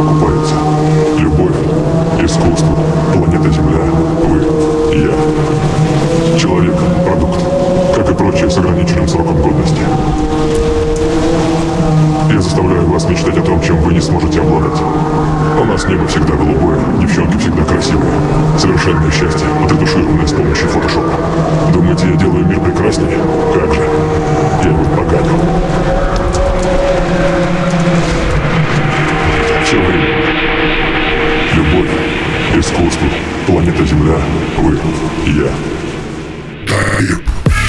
окупаются. Любовь, искусство, планета Земля, вы, я. Человек, продукт, как и прочие с ограниченным сроком годности. Я заставляю вас мечтать о том, чем вы не сможете обладать. У нас небо всегда голубое, девчонки всегда красивые. Совершенное счастье, отретушированное с помощью фотошопа. Думаете, я делаю мир прекраснее? Как же? Я его поганил. Все время. Любовь, искусство, планета Земля, вы, я. Таип.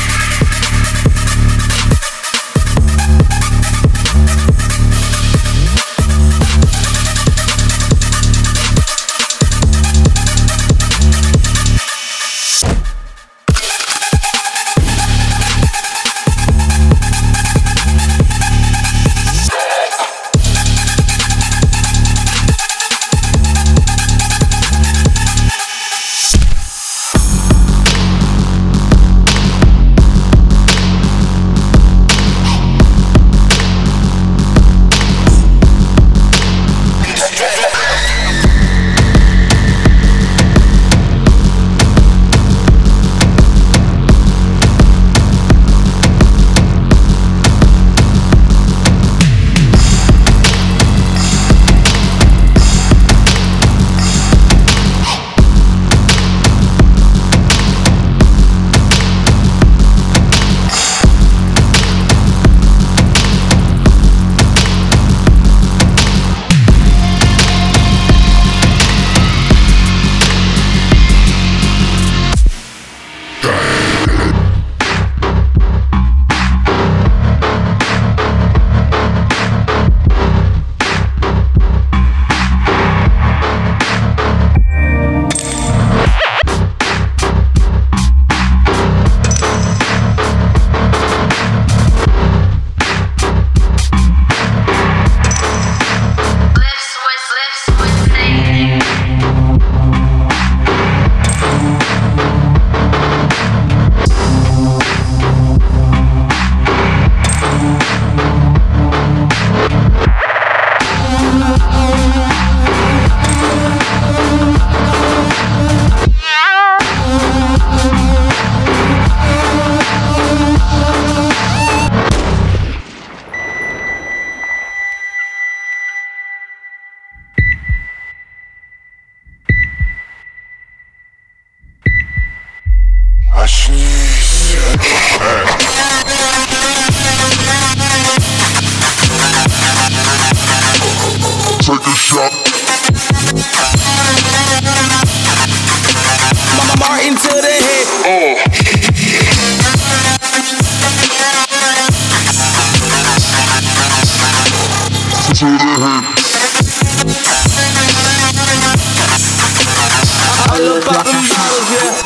Очнись. Take a shot. Martin to the head. To the head. All about them bottles, yeah.